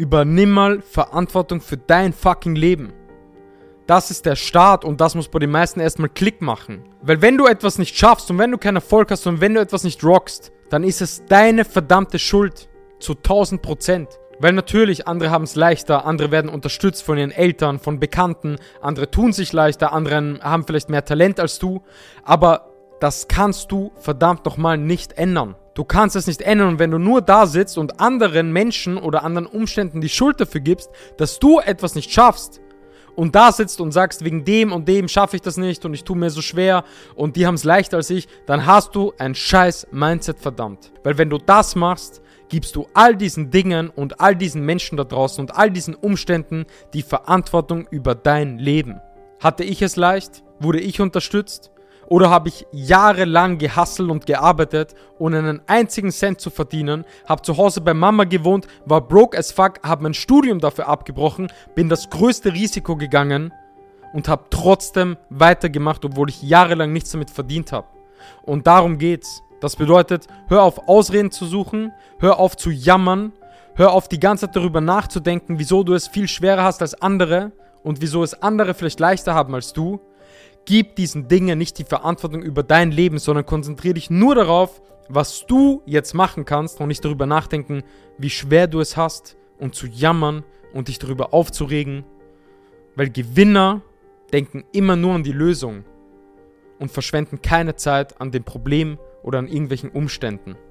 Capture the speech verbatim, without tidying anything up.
Übernimm mal Verantwortung für dein fucking Leben. Das ist der Start und das muss bei den meisten erstmal Klick machen. Weil wenn du etwas nicht schaffst und wenn du keinen Erfolg hast und wenn du etwas nicht rockst, dann ist es deine verdammte Schuld. Zu tausend Prozent. Weil natürlich, andere haben es leichter, andere werden unterstützt von ihren Eltern, von Bekannten, andere tun sich leichter, andere haben vielleicht mehr Talent als du, aber das kannst du verdammt nochmal nicht ändern. Du kannst es nicht ändern und wenn du nur da sitzt und anderen Menschen oder anderen Umständen die Schuld dafür gibst, dass du etwas nicht schaffst und da sitzt und sagst, wegen dem und dem schaffe ich das nicht und ich tue mir so schwer und die haben es leichter als ich, dann hast du ein scheiß Mindset, verdammt. Weil wenn du das machst, gibst du all diesen Dingen und all diesen Menschen da draußen und all diesen Umständen die Verantwortung über dein Leben. Hatte ich es leicht? Wurde ich unterstützt? Oder habe ich jahrelang gehustelt und gearbeitet, ohne einen einzigen Cent zu verdienen, habe zu Hause bei Mama gewohnt, war broke as fuck, habe mein Studium dafür abgebrochen, bin das größte Risiko gegangen und habe trotzdem weitergemacht, obwohl ich jahrelang nichts damit verdient habe. Und darum geht's. Das bedeutet, hör auf Ausreden zu suchen, hör auf zu jammern, hör auf die ganze Zeit darüber nachzudenken, wieso du es viel schwerer hast als andere und wieso es andere vielleicht leichter haben als du. Gib diesen Dingen nicht die Verantwortung über dein Leben, sondern konzentriere dich nur darauf, was du jetzt machen kannst und nicht darüber nachdenken, wie schwer du es hast und zu jammern und dich darüber aufzuregen. Weil Gewinner denken immer nur an die Lösung und verschwenden keine Zeit an dem Problem oder an irgendwelchen Umständen.